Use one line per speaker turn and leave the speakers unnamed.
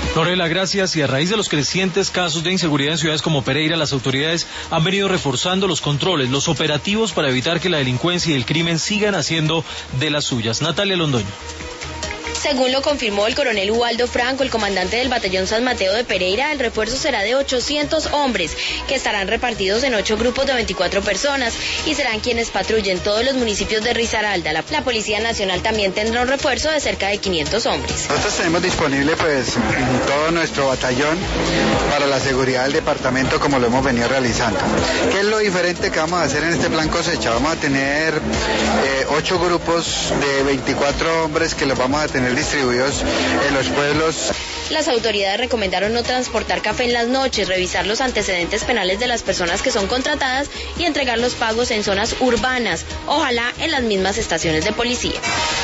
Lorela, gracias. Y a raíz de los crecientes casos de inseguridad en ciudades como Pereira, las autoridades han venido reforzando los controles, los operativos para evitar que la delincuencia y el crimen sigan haciendo de las suyas. Natalia Londoño.
Según lo confirmó el coronel Ubaldo Franco, el comandante del batallón San Mateo de Pereira, el refuerzo será de 800 hombres, que estarán repartidos en 8 grupos de 24 personas y serán quienes patrullen todos los municipios de Risaralda. La Policía Nacional también tendrá un refuerzo de cerca de 500 hombres.
Nosotros tenemos disponible todo nuestro batallón para la seguridad del departamento, como lo hemos venido realizando. ¿Qué es lo diferente que vamos a hacer en este plan cosecha? Vamos a tener 8 grupos de 24 hombres que los vamos a tener distribuidos en los pueblos.
Las autoridades recomendaron no transportar café en las noches, revisar los antecedentes penales de las personas que son contratadas y entregar los pagos en zonas urbanas, ojalá en las mismas estaciones de policía.